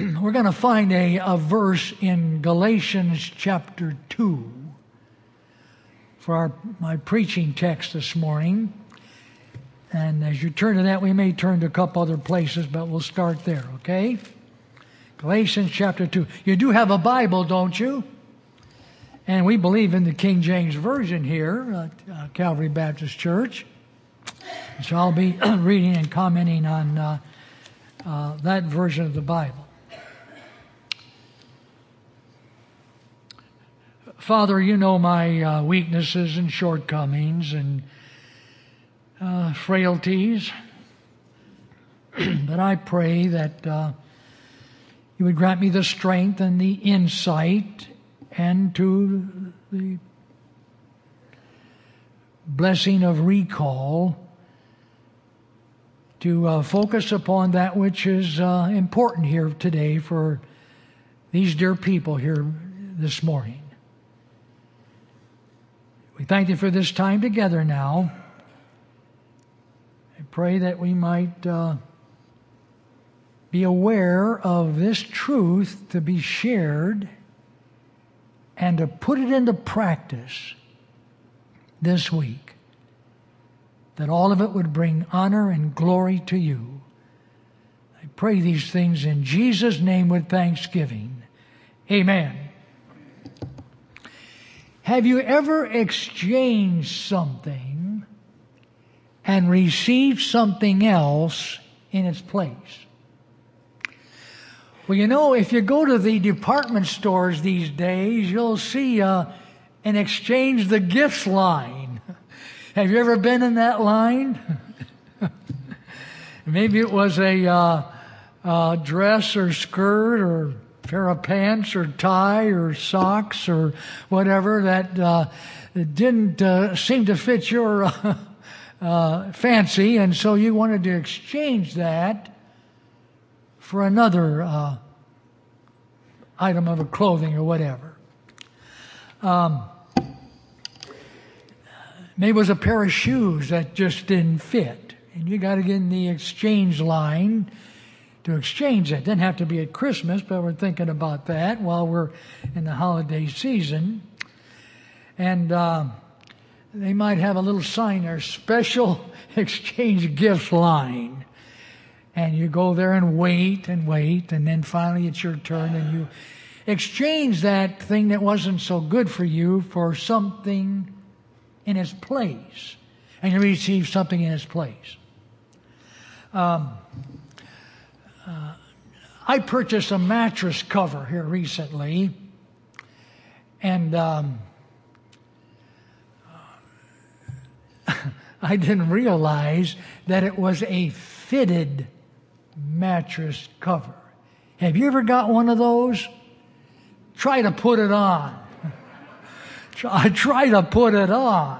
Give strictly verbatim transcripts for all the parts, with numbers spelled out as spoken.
we're going to find a, a verse in Galatians chapter two for our, my preaching text this morning. And as you turn to that, we may turn to a couple other places, but we'll start there, okay? Galatians chapter two. You do have a Bible, don't you? And we believe in the King James Version here at uh, Calvary Baptist Church. So I'll be reading and commenting on uh, uh, that version of the Bible. Father, you know my uh, weaknesses and shortcomings and uh, frailties. But I pray that uh, you would grant me the strength and the insight and to the blessing of recall to uh, focus upon that which is uh, important here today for these dear people here this morning. We thank you for this time together now. I pray that we might uh, be aware of this truth to be shared and to put it into practice this week, that all of it would bring honor and glory to you. I pray these things in Jesus' name with thanksgiving. Amen. Have you ever exchanged something and received something else in its place? Well, you know, if you go to the department stores these days, you'll see uh, an exchange the gifts line. Have you ever been in that line? Maybe it was a uh, uh, dress or skirt or pair of pants or tie or socks or whatever that uh, didn't uh, seem to fit your uh, uh, fancy, and so you wanted to exchange that for another uh, item of clothing or whatever. Um, maybe it was a pair of shoes that just didn't fit, and you got to get in the exchange line to exchange it. Didn't have to be at Christmas, but we're thinking about that while we're in the holiday season. And uh, they might have a little sign there, special exchange gifts line. And you go there and wait and wait, and then finally it's your turn, and you exchange that thing that wasn't so good for you for something in its place. And you receive something in its place. Um, Uh, I purchased a mattress cover here recently, and um, I didn't realize that it was a fitted mattress cover. Have you ever got one of those? Try to put it on. I try to put it on.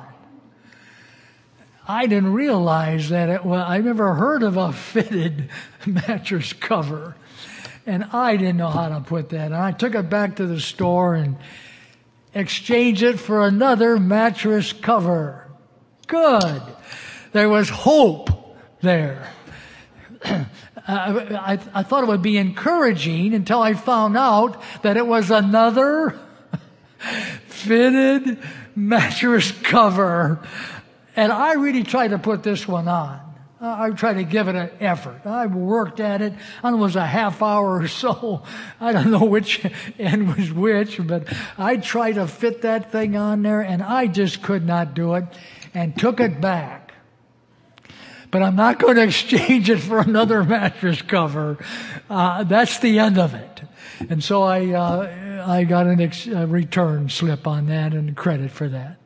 I didn't realize that it was, I never heard of a fitted mattress cover. And I didn't know how to put that. And I took it back to the store and exchanged it for another mattress cover. Good. There was hope there. I, I, I thought it would be encouraging until I found out that it was another fitted mattress cover. And I really tried to put this one on. I tried to give it an effort. I worked at it. I don't know, it was a half hour or so. I don't know which end was which, but I tried to fit that thing on there, and I just could not do it, and took it back. But I'm not going to exchange it for another mattress cover. Uh, that's the end of it. And so I uh, I got an ex- a return slip on that and credit for that.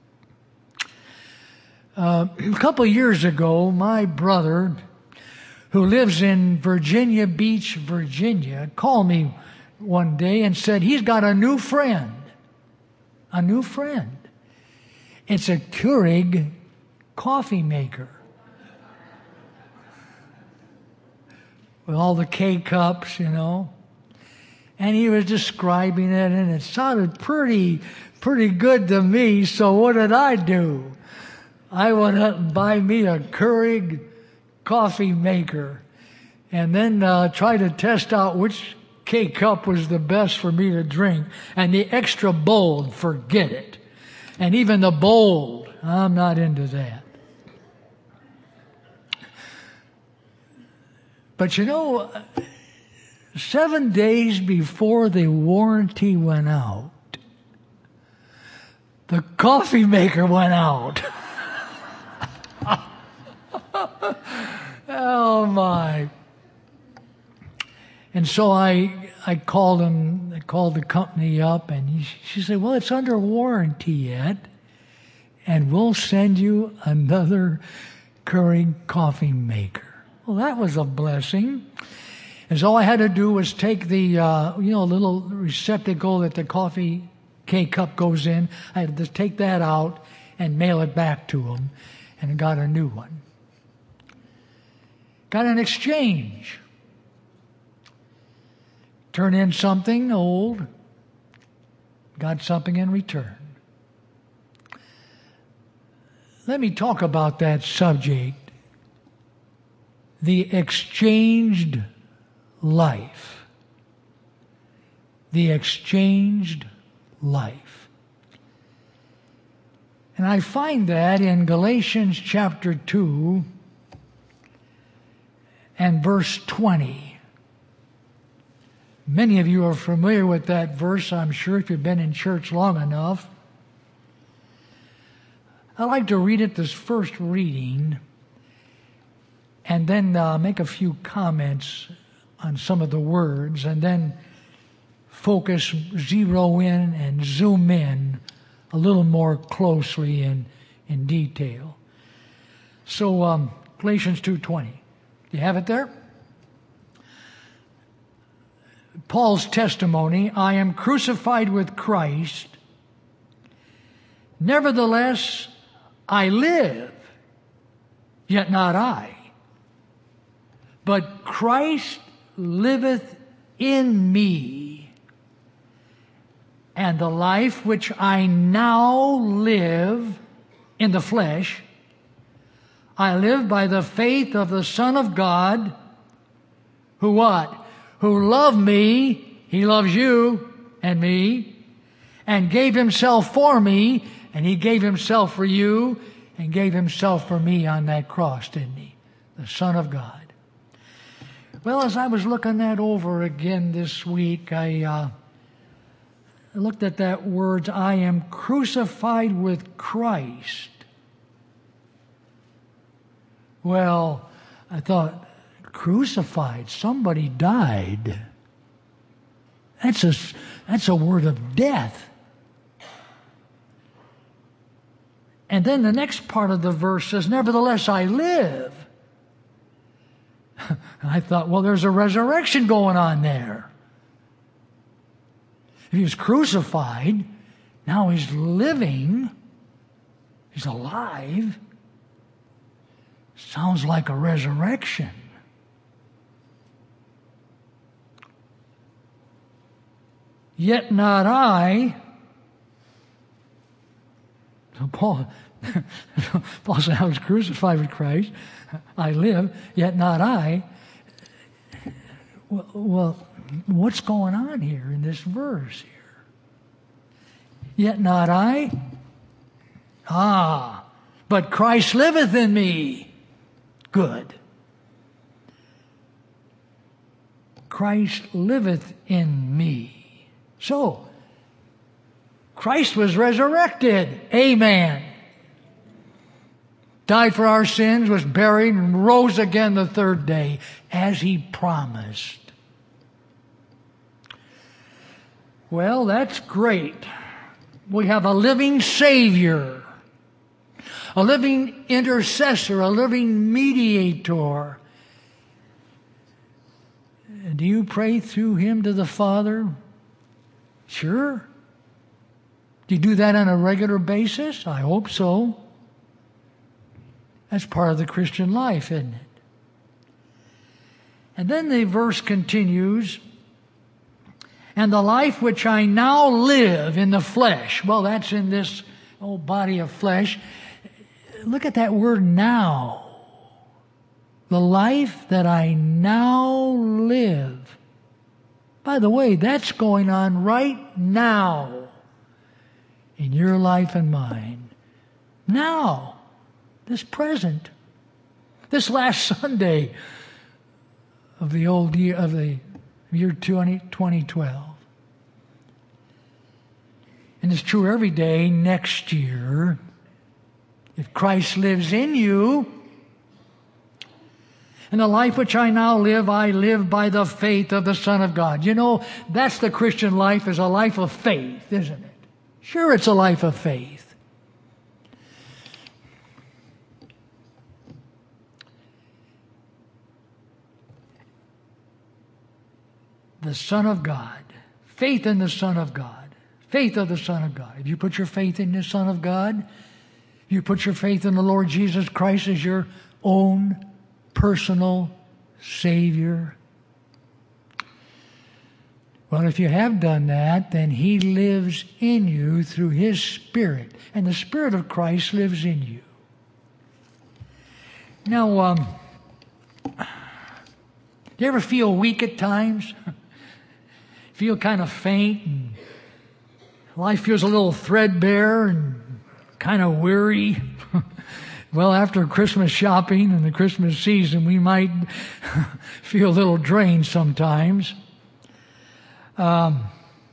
Uh, a couple of years ago, my brother, who lives in Virginia Beach, Virginia, called me one day and said he's got a new friend. A new friend. It's a Keurig coffee maker. With all the K-cups, you know. And he was describing it, and it sounded pretty, pretty good to me, so what did I do? I went out and buy me a Keurig coffee maker, and then uh, try to test out which K-Cup was the best for me to drink. And the extra bold, forget it. And even the bold, I'm not into that. But you know, seven days before the warranty went out, the coffee maker went out. Oh my. And so I I called him, I called the company up, and he, she said, well, it's under warranty yet, and we'll send you another Keurig coffee maker. Well, that was a blessing. And so all I had to do was take the, uh, you know, little receptacle that the coffee K-Cup goes in. I had to take that out and mail it back to him, and I got a new one. Got an exchange. Turn in something old, got something in return. Let me talk about that subject. The exchanged life. The exchanged life. And I find that in Galatians chapter two and verse twenty. Many of you are familiar with that verse, I'm sure, if you've been in church long enough. I'd like to read it this first reading and then uh, make a few comments on some of the words and then focus, zero in, and zoom in a little more closely in, in detail. So, um, Galatians two twenty. Do you have it there? Paul's testimony, I am crucified with Christ. Nevertheless, I live, yet not I. But Christ liveth in me. And the life which I now live in the flesh, I live by the faith of the Son of God, who what? Who loved me, He loves you and me, and gave Himself for me, and He gave Himself for you, and gave Himself for me on that cross, didn't He? The Son of God. Well, as I was looking that over again this week, I uh, looked at that word, I am crucified with Christ. Well, I thought, crucified, somebody died. That's a, that's a word of death. And then the next part of the verse says, nevertheless I live. I thought, well, there's a resurrection going on there. If he was crucified, now he's living, he's alive. Sounds like a resurrection. Yet not I. So Paul, Paul said, I was crucified with Christ. I live, yet not I. Well, well, what's going on here in this verse here? Yet not I. Ah, but Christ liveth in me. Good. Christ liveth in me. So, Christ was resurrected. Amen. Died for our sins, was buried, and rose again the third day, as He promised. Well, that's great. We have a living Savior, a living intercessor, a living mediator. Do you pray through Him to the Father? Sure. Do you do that on a regular basis? I hope so. That's part of the Christian life, isn't it? And then the verse continues, and the life which I now live in the flesh. Well, that's in this old body of flesh. Look at that word now. The life that I now live By the way, that's going on right now in your life and mine. Now, this present, this last Sunday of the old year, of the year twenty twelve. And it's true every day next year. If Christ lives in you, and the life which I now live, I live by the faith of the Son of God. You know, that's the Christian life, is a life of faith, isn't it? Sure, it's a life of faith. The Son of God. Faith in the Son of God. Faith of the Son of God. If you put your faith in the Son of God, if you put your faith in the Lord Jesus Christ as your own personal Savior, well, if you have done that, then He lives in you through His Spirit. And the Spirit of Christ lives in you. Now, um, do you ever feel weak at times? Feel kind of faint, and life feels a little threadbare and kind of weary? Well, after Christmas shopping and the Christmas season, we might feel a little drained sometimes. Um,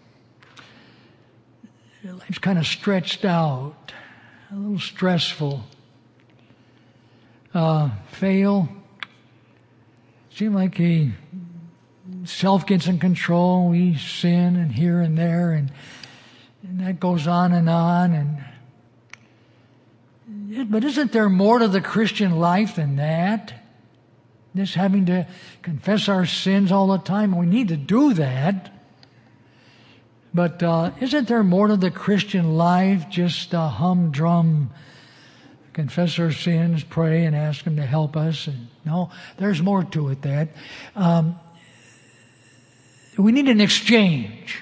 life's kind of stretched out, a little stressful. Uh, fail. Seem like he, self gets in control. We sin and here and there, and, and that goes on and on. And but isn't there more to the Christian life than that? Just having to confess our sins all the time. We need to do that. But uh, isn't there more to the Christian life? Just a humdrum, confess our sins, pray, and ask Him to help us. And no, there's more to it. That um, we need an exchange.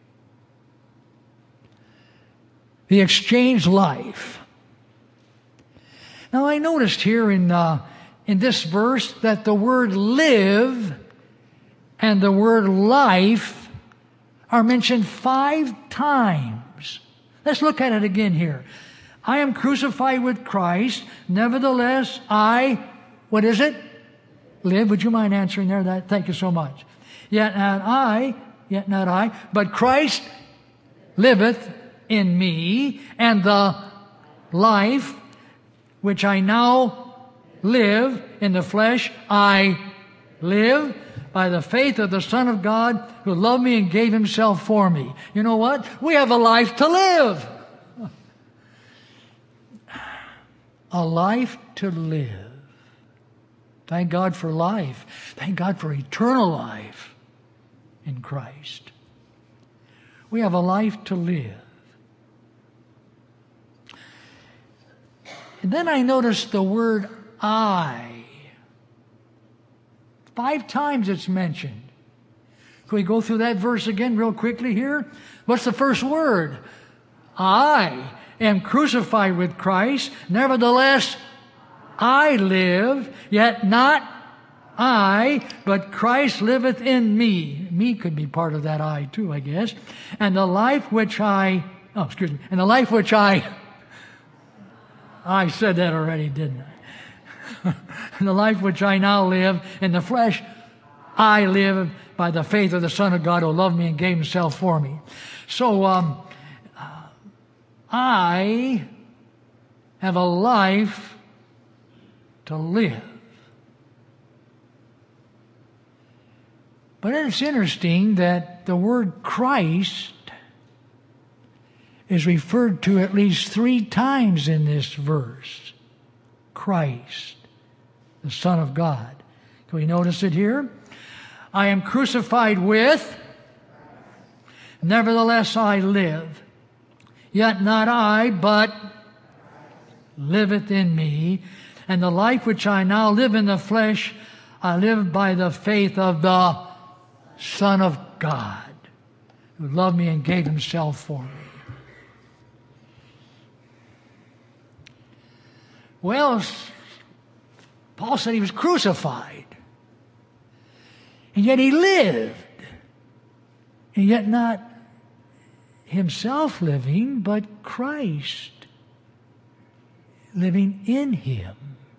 The exchange life. Now, I noticed here in uh, in this verse that the word live and the word life are mentioned five times. Let's look at it again here. I am crucified with Christ, nevertheless I, what is it? Live. Would you mind answering there? That? Thank you so much. Yet not I, yet not I, but Christ liveth in me, and the life which I now live in the flesh, I live by the faith of the Son of God who loved me and gave Himself for me. You know what? We have a life to live. A life to live. Thank God for life. Thank God for eternal life in Christ. We have a life to live. And then I noticed the word I. Five times it's mentioned. Can we go through that verse again real quickly here? What's the first word? I am crucified with Christ. Nevertheless, I live, yet not I, but Christ liveth in me. Me could be part of that I too, I guess. And the life which I, oh, excuse me, and the life which I, I said that already, didn't I? And the life which I now live in the flesh, I live by the faith of the Son of God who loved me and gave Himself for me. So, um, uh, I have a life to live. But it's interesting that the word Christ is referred to at least three times in this verse. Christ, the Son of God. Can we notice it here? I am crucified with, nevertheless I live. Yet not I, but liveth in me. And the life which I now live in the flesh, I live by the faith of the Son of God, who loved me and gave Himself for me. Well, Paul said he was crucified. And yet he lived. And yet not himself living, but Christ living in him.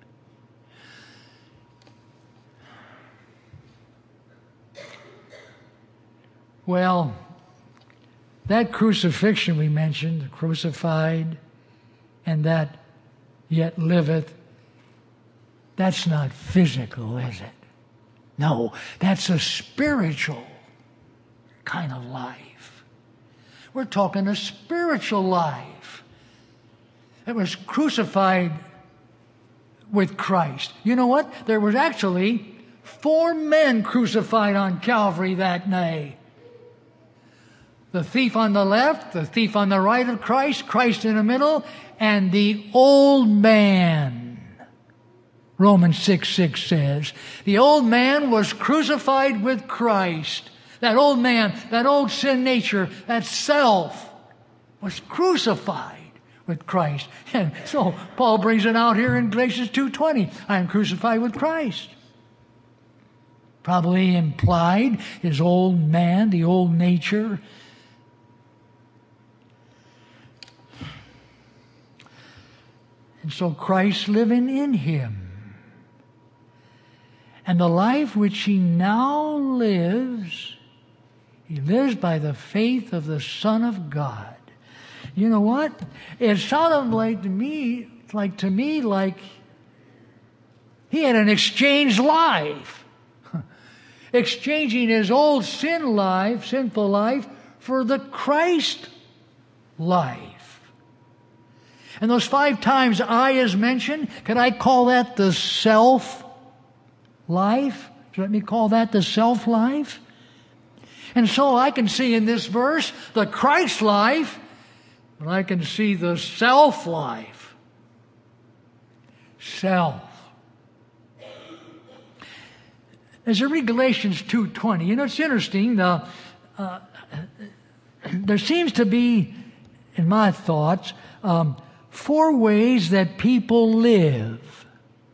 Well, that crucifixion we mentioned, the crucified, and that yet liveth, that's not physical, is it? No, that's a spiritual kind of life. We're talking a spiritual life. It was crucified with Christ. You know what? There was actually four men crucified on Calvary that day. The thief on the left, the thief on the right of Christ, Christ in the middle, and the old man. Romans six six says, the old man was crucified with Christ. That old man, that old sin nature, that self was crucified with Christ. And so Paul brings it out here in Galatians two twenty. I am crucified with Christ. Probably implied his old man, the old nature. And so Christ living in him. And the life which he now lives, he lives by the faith of the Son of God. You know what? It sounded like to me, like to me, like he had an exchanged life. Exchanging his old sin life, sinful life, for the Christ life. And those five times I is mentioned, can I call that the self life? Let me call that the self life. And so I can see in this verse the Christ life, but I can see the self life. Self. As I read Galatians two twenty, you know, it's interesting. Uh, uh, there seems to be, in my thoughts, um, four ways that people live.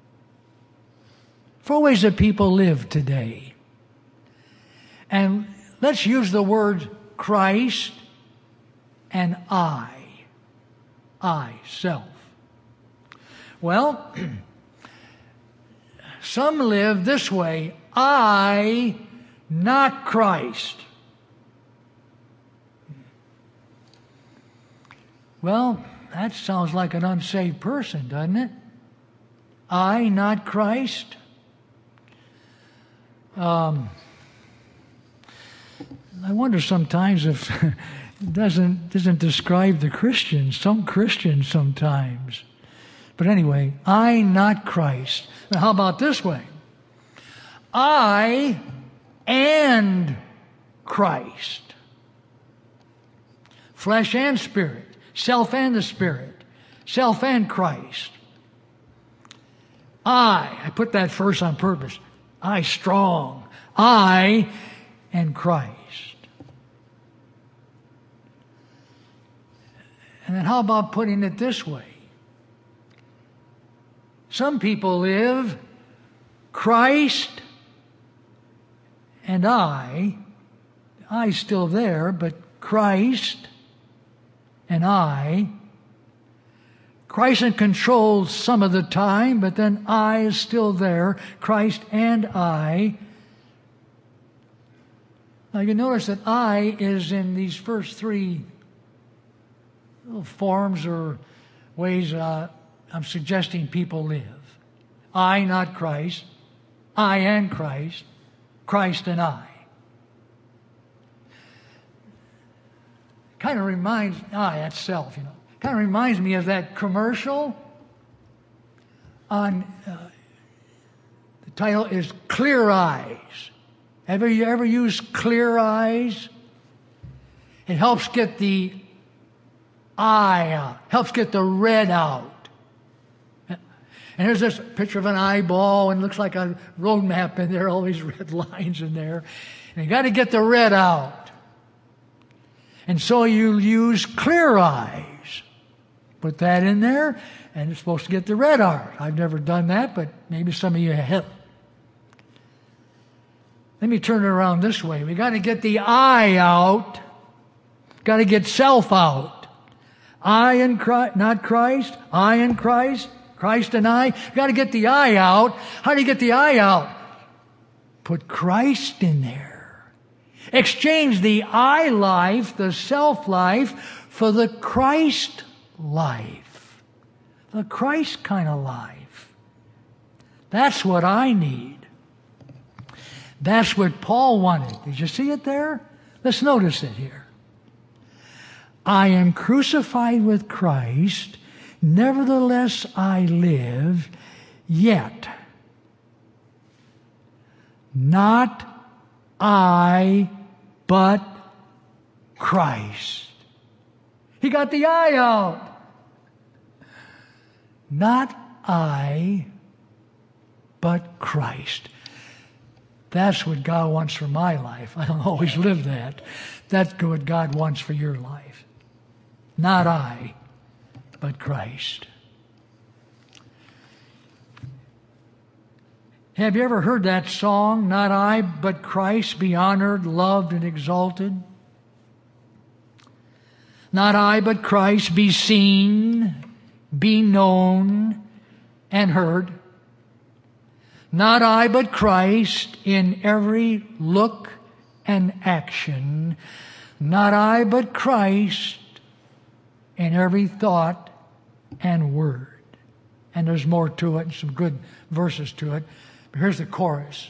Four ways that people live today. And let's use the word Christ and I. I, self. Well, some live this way. I, not Christ. Well, that sounds like an unsaved person, doesn't it? I, not Christ. Um, I wonder sometimes if it doesn't doesn't describe the Christians. Some Christians sometimes. But anyway, I, not Christ. Now, how about this way? I and Christ. Flesh and spirit. Self and the Spirit. Self and Christ. I. I put that first on purpose. I strong. I and Christ. And then how about putting it this way? Some people live Christ and I. I's still there, but Christ and I. Christ in control some of the time, but then I is still there. Christ and I. Now you notice that I is in these first three little forms or ways uh, I'm suggesting people live. I, not Christ. I and Christ. Christ and I. Kind of reminds, ah, that's self, you know. Kind of reminds me of that commercial on, uh, the title is Clear Eyes. Ever you ever used Clear Eyes? It helps get the eye out, helps get the red out. And here's this picture of an eyeball, and it looks like a road map in there, all these red lines in there. And you got to get the red out. And so you use Clear Eyes. Put that in there, and it's supposed to get the red out. I've never done that, but maybe some of you have. Let me turn it around this way. We got to get the I out. Got to get self out. I and Christ, not Christ. I and Christ. Christ and I. Got to get the I out. How do you get the I out? Put Christ in there. Exchange the I life, the self life, for the Christ life. The Christ kind of life. That's what I need. That's what Paul wanted. Did you see it there? Let's notice it here. I am crucified with Christ, nevertheless I live, yet not I, but Christ. He got the I out. Not I, but Christ. That's what God wants for my life. I don't always live that. That's what God wants for your life. Not I, but Christ. Have you ever heard that song, Not I, but Christ, be honored, loved, and exalted? Not I, but Christ, be seen, be known, and heard. Not I, but Christ, in every look and action. Not I, but Christ, in every thought and word. And there's more to it, and some good verses to it. But here's the chorus.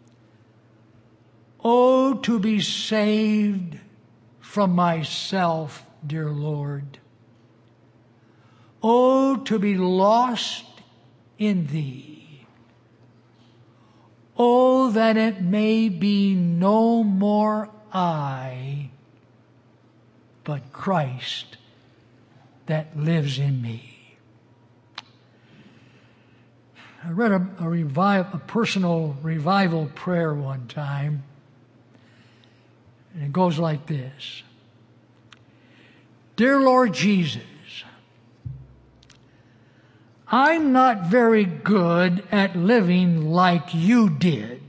Oh, to be saved from myself, dear Lord. Oh, to be lost in Thee. Oh, that it may be no more I, but Christ that lives in me. I read a, a, revive, a personal revival prayer one time, and it goes like this. Dear Lord Jesus, I'm not very good at living like you did.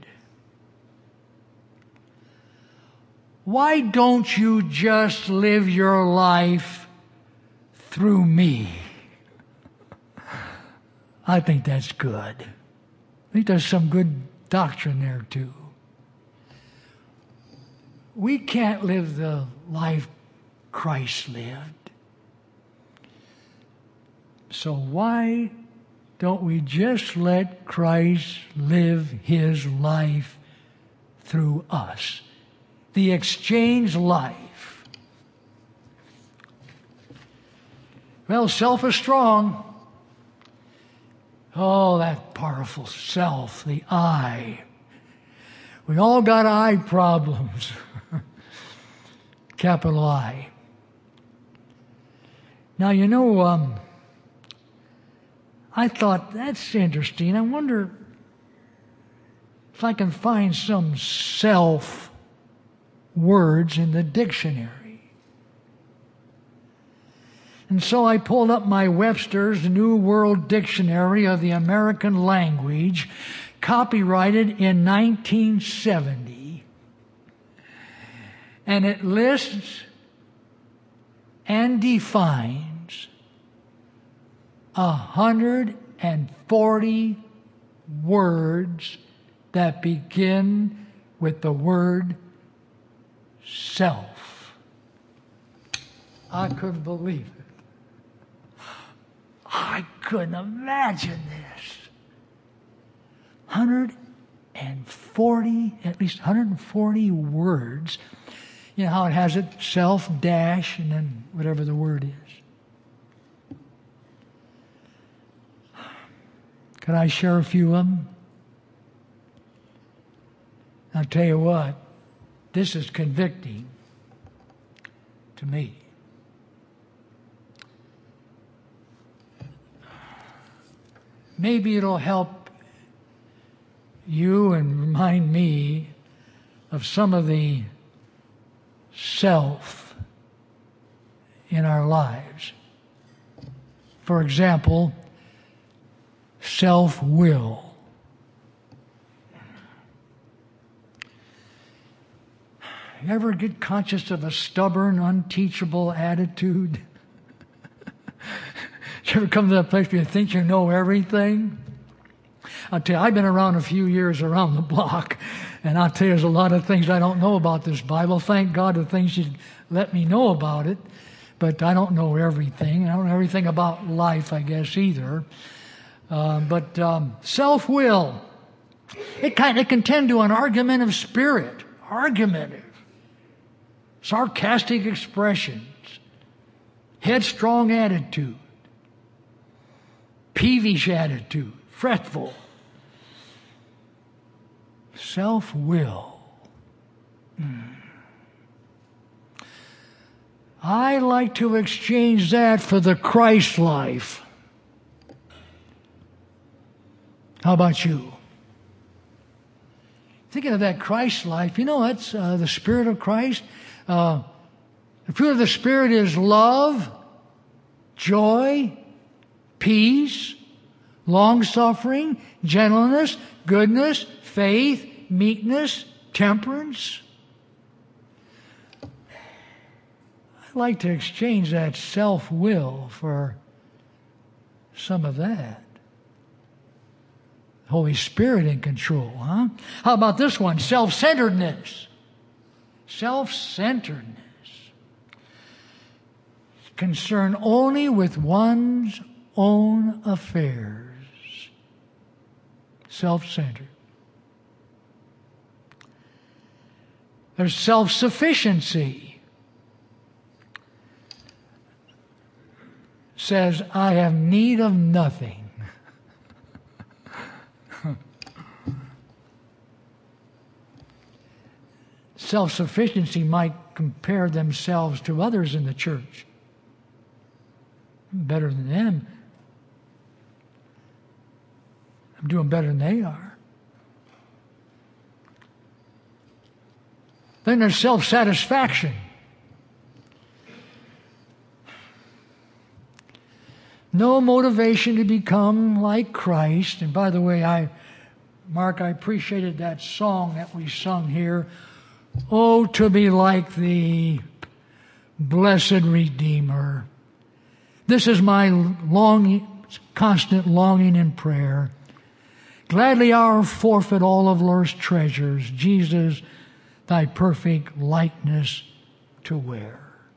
Why don't you just live your life through me? I think that's good. I think there's some good doctrine there too. We can't live the life Christ lived. So why don't we just let Christ live His life through us? The exchange life. Well, self is strong. Oh, that powerful self, the I. We all got I problems. Capital I. Now, you know, um, I thought, that's interesting. I wonder if I can find some self words in the dictionary. And so I pulled up my Webster's New World Dictionary of the American Language, copyrighted in nineteen seventy. And it lists and defines one hundred forty words that begin with the word self. I couldn't believe it. I couldn't imagine this. one hundred forty, at least one hundred forty words. You know how it has it, self, dash, and then whatever the word is. Can I share a few of them? I'll tell you what, this is convicting to me. Maybe it'll help you and remind me of some of the self in our lives. For example, self-will. You ever get conscious of a stubborn, unteachable attitude? You ever come to that place where you think you know everything? I'll tell you, I've been around a few years around the block, and I'll tell you, there's a lot of things I don't know about this Bible. Thank God the things you let me know about it, but I don't know everything. I don't know everything about life, I guess, either. Uh, but um, self-will, it kind of can tend to an argumentative spirit, argumentative, sarcastic expressions, headstrong attitude, peevish attitude, fretful, self-will. Hmm. I like to exchange that for the Christ life. How about you? Thinking of that Christ life, you know, that's uh, the Spirit of Christ. Uh, the fruit of the Spirit is love, joy, peace, long-suffering, gentleness, goodness, faith, meekness, temperance. I'd like to exchange that self-will for some of that. Holy Spirit in control, huh? How about this one? Self-centeredness. Self-centeredness. Concern only with one's own affairs. Self-centered. There's self-sufficiency. Says, I have need of nothing. Self-sufficiency might compare themselves to others in the church. I'm better than them. I'm doing better than they are. Then there's self-satisfaction. No motivation to become like Christ. And by the way, I, Mark, I appreciated that song that we sung here. Oh, to be like the blessed Redeemer. This is my long, constant longing and prayer. Gladly I'll forfeit all of earth's treasures, Jesus, thy perfect likeness to wear.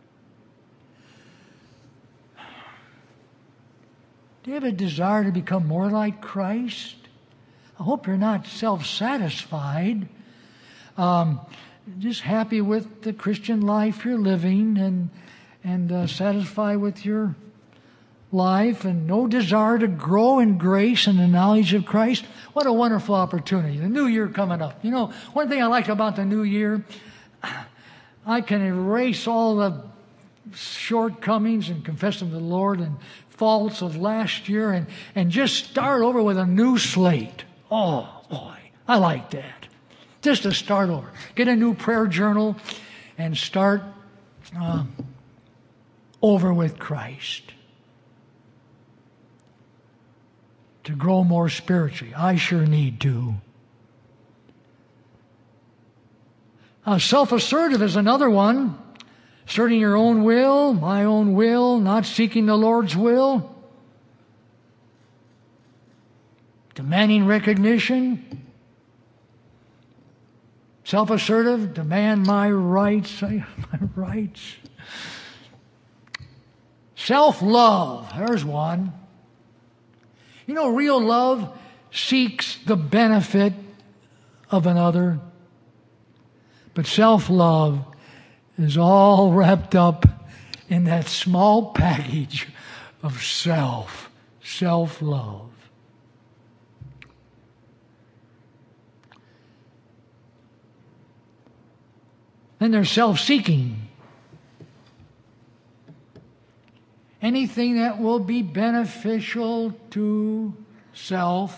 Do you have a desire to become more like Christ? I hope you're not self-satisfied. Um, just happy with the Christian life you're living and and uh, satisfied with your life and no desire to grow in grace and the knowledge of Christ. What a wonderful opportunity. The new year coming up. You know, one thing I like about the new year, I can erase all the shortcomings and confess them to the Lord and faults of last year and, and just start over with a new slate. Oh, boy, I like that. Just to start over. Get a new prayer journal and start um, over with Christ. To grow more spiritually. I sure need to. Uh, self-assertive is another one. Asserting your own will, my own will, not seeking the Lord's will. Demanding recognition. Self-assertive, demand my rights, my rights. Self-love, there's one. You know, real love seeks the benefit of another. But self-love is all wrapped up in that small package of self, self-love. Then there's self-seeking. Anything that will be beneficial to self.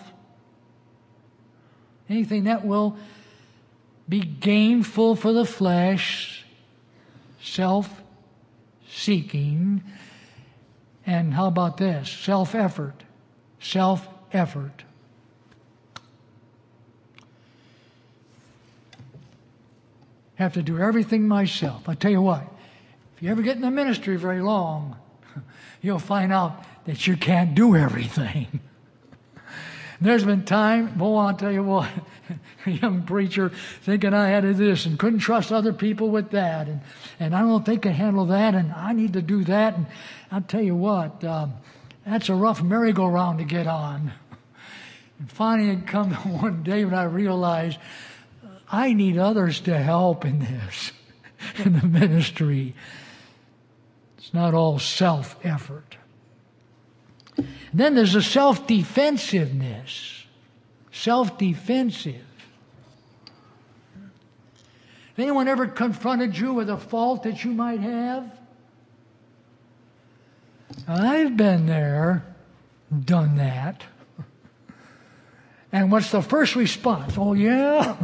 Anything that will be gainful for the flesh. Self-seeking. And how about this? Self-effort. Self-effort. have to do everything myself. I tell you what, if you ever get in the ministry very long, you'll find out that you can't do everything. There's been time, boy, I'll tell you what, a young preacher thinking I had this and couldn't trust other people with that, and, and I don't think I can handle that, and I need to do that. And I'll tell you what, um, that's a rough merry-go-round to get on. And finally it come one day when I realized I need others to help in this, in the ministry. It's not all self-effort. Then there's a self-defensiveness. Self-defensive. Has anyone ever confronted you with a fault that you might have? I've been there, done that. And what's the first response? Oh, yeah?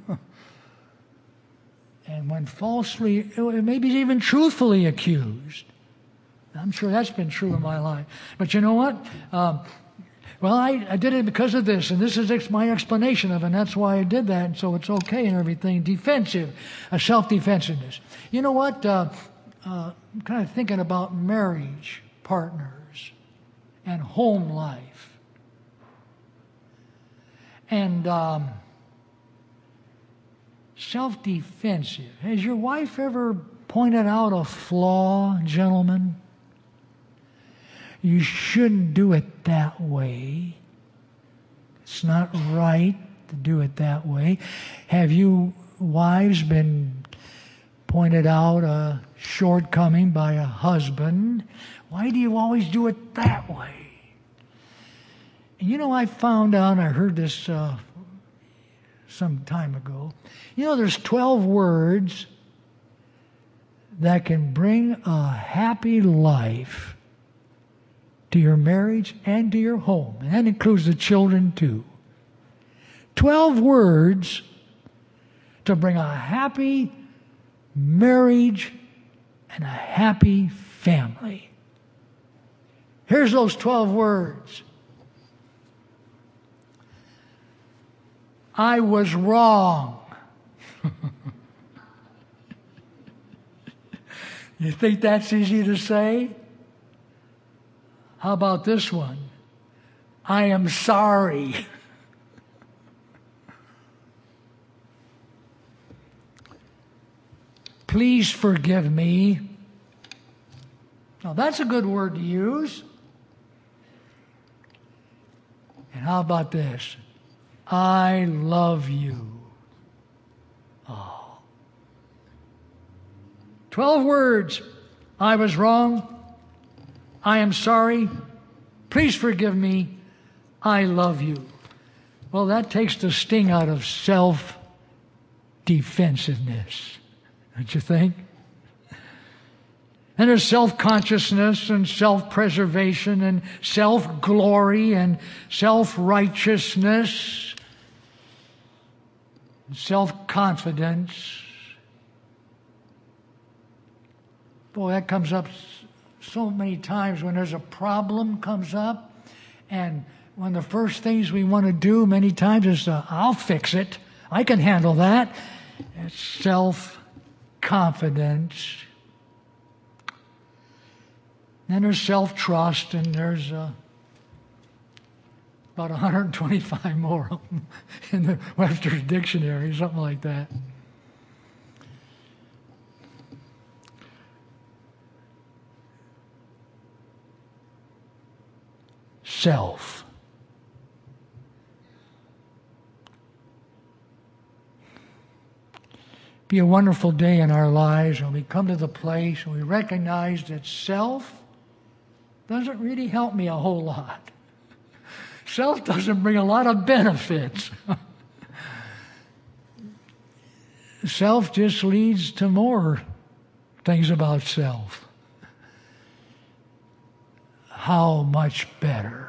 And when falsely, maybe even truthfully accused. I'm sure that's been true in my life. But you know what? Um, well, I, I did it because of this, and this is ex- my explanation of it, and that's why I did that, and so it's okay and everything. Defensive, a self-defensiveness. You know what? Uh, uh, I'm kind of thinking about marriage partners and home life. And um, self-defensive. Has your wife ever pointed out a flaw, gentlemen? You shouldn't do it that way. It's not right to do it that way. Have you, wives, been pointed out a shortcoming by a husband? Why do you always do it that way? And you know, I found out, I heard this uh, some time ago. You know, there's twelve words that can bring a happy life to your marriage and to your home. And that includes the children too. Twelve words to bring a happy marriage and a happy family. Here's those twelve words. I was wrong. You think that's easy to say? How about this one? I am sorry. Please forgive me. Now that's a good word to use. And how about this? I love you. Oh. Twelve words. I was wrong. I am sorry. Please forgive me. I love you. Well, that takes the sting out of self-defensiveness. Don't you think? And there's self-consciousness and self-preservation and self-glory and self-righteousness and self-confidence. Boy, that comes up so many times when there's a problem comes up, and one of the first things we want to do many times is to, I'll fix it. I can handle that. It's self-confidence. Then there's self-trust, and there's uh, about one hundred twenty-five more of them in the Webster's Dictionary, something like that. Self. Be a wonderful day in our lives when we come to the place and we recognize that self doesn't really help me a whole lot. Self doesn't bring a lot of benefits. Self just leads to more things about self. How much better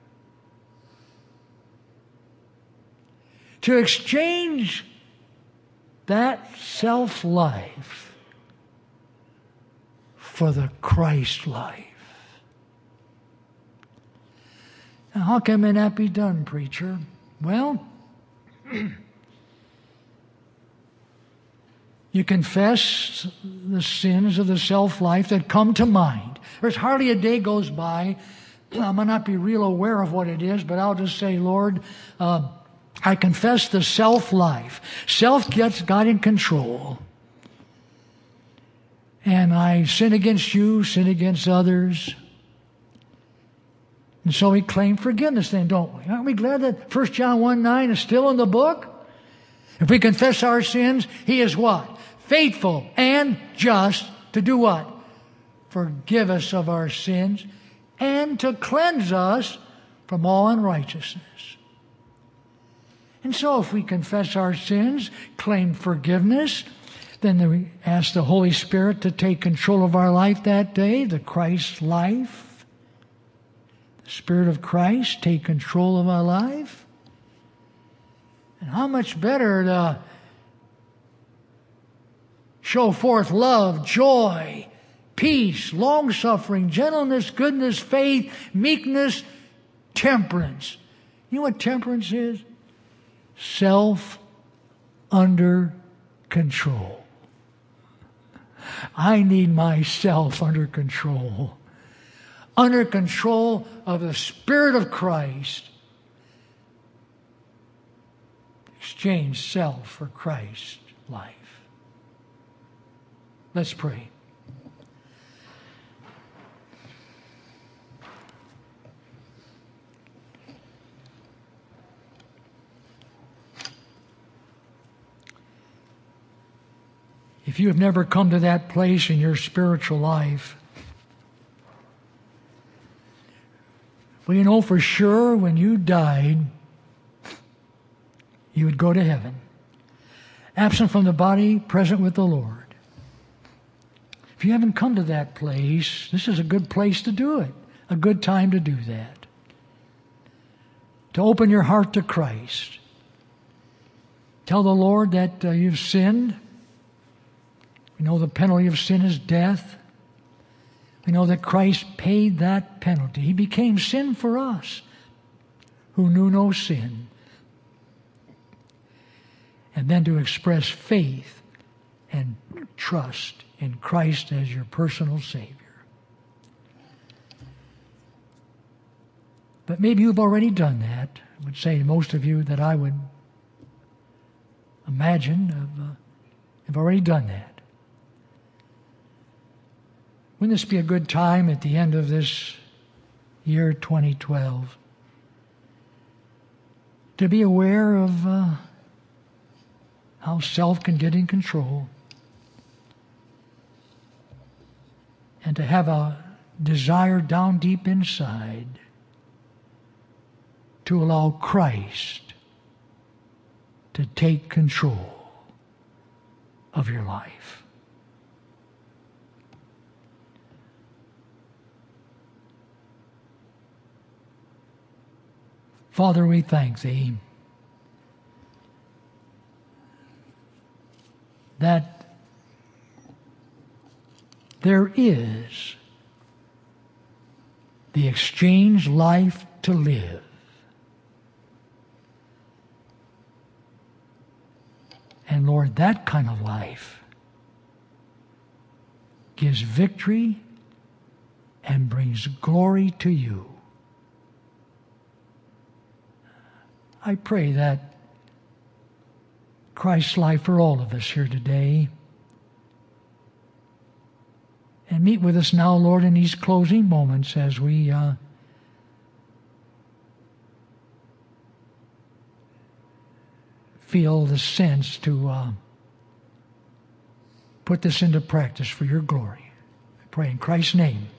to exchange that self-life for the Christ life. Now, how can that be done, preacher? Well, You confess the sins of the self-life that come to mind. There's hardly a day goes by, I might not be real aware of what it is, but I'll just say, Lord, uh, I confess the self-life. Self gets got in control. And I sin against you, sin against others. And so we claim forgiveness then, don't we? Aren't we glad that First John one nine is still in the book? If we confess our sins, He is what? Faithful and just to do what? Forgive us of our sins and to cleanse us from all unrighteousness. And so if we confess our sins, claim forgiveness, then we ask the Holy Spirit to take control of our life that day, the Christ life. The Spirit of Christ take control of our life. And how much better to show forth love, joy, peace, long-suffering, gentleness, goodness, faith, meekness, temperance. You know what temperance is? Self under control. I need myself under control. Under control of the Spirit of Christ. Exchange self for Christ's life. Let's pray. If you have never come to that place in your spiritual life, well, you know for sure when you died, you would go to heaven. Absent from the body, present with the Lord. If you haven't come to that place, this is a good place to do it. A good time to do that. To open your heart to Christ. Tell the Lord that uh, you've sinned. We know the penalty of sin is death. We know that Christ paid that penalty. He became sin for us who knew no sin. And then to express faith and trust in Christ as your personal Savior. But maybe you've already done that. I would say to most of you that I would imagine have, uh, have already done that. Wouldn't this be a good time at the end of this year twenty twelve to be aware of uh, how self can get in control and to have a desire down deep inside to allow Christ to take control of your life? Father, we thank Thee that there is the exchange life to live. And Lord, that kind of life gives victory and brings glory to You. I pray that Christ's life for all of us here today. And meet with us now, Lord, in these closing moments as we uh, feel the sense to uh, put this into practice for Your glory. I pray in Christ's name.